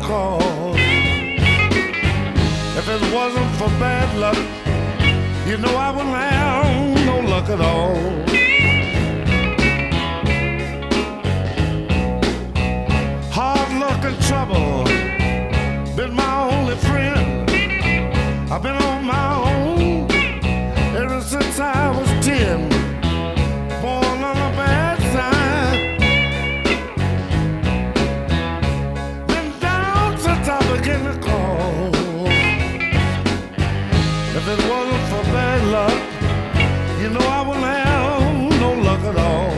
'cause if it wasn't for bad luck, you know I wouldn't have no luck at all. Hard luck and trouble been my only friend. I've been on my own ever since I was 10. Born on the bad side, been down since I began to crawl. If it wasn't for bad luck, you know I wouldn't have no luck at all.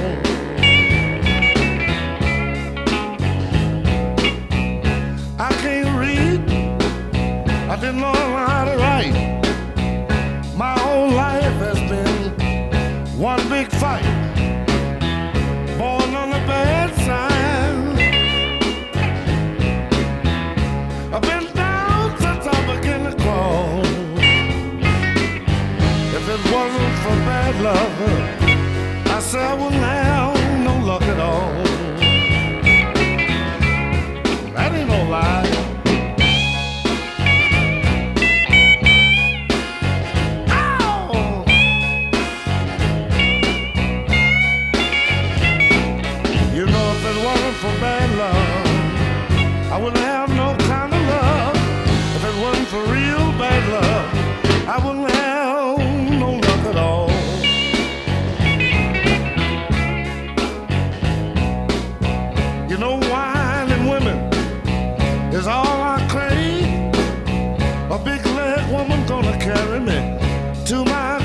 I can't read, I didn't know how to write. My whole life has been one big fight. Born on the bad side, I've been down since I began to crawl. If it wasn't for bad luck, I said I wouldn't have no luck at all. That ain't no lie. Ow! You know, if it wasn't for bad luck, I wouldn't have no kind of love. If it wasn't for real bad luck, I wouldn't have no luck at all. You know, wine and women is all I crave. A big leg woman gonna carry me to my